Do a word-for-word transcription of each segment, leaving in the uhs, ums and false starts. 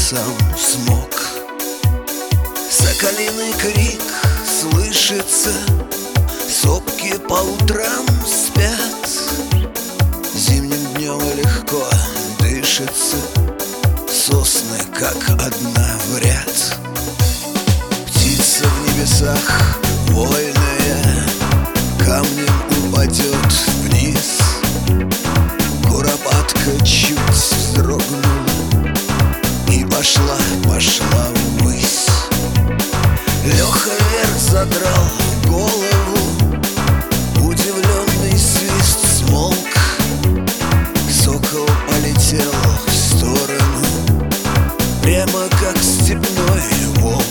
небесам смог. Соколиный крик слышится, сопки по утрам спят. Зимним днем легко дышится, сосны как одна в ряд. Птица в небесах вольная камнем упадет вниз. Куропатка чуть вздрогнула и пошла, пошла ввысь. Леха вверх задрал голову, удивленный свист смолк. Сокол полетел в сторону, прямо как степной волк.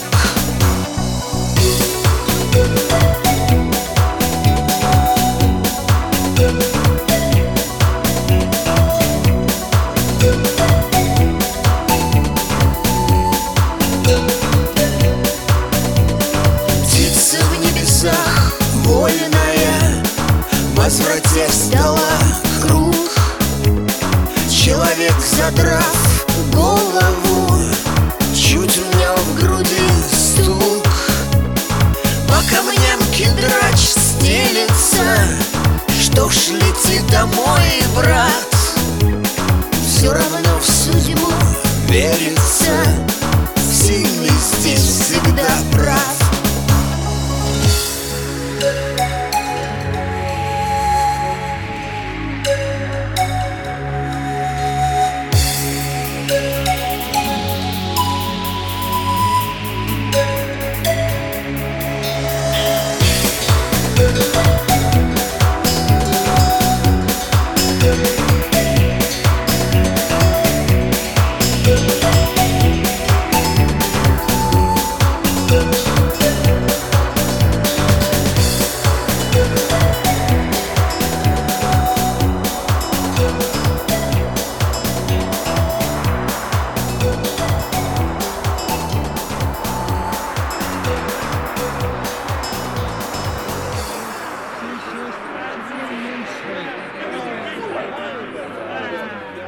Птица в небесах вольная в возврате встала круг. Человек, задрав голову, чуть у него в груди стук. По камням кедрач стелется, что ж, лети домой, брат. Все равно в судьбу верится,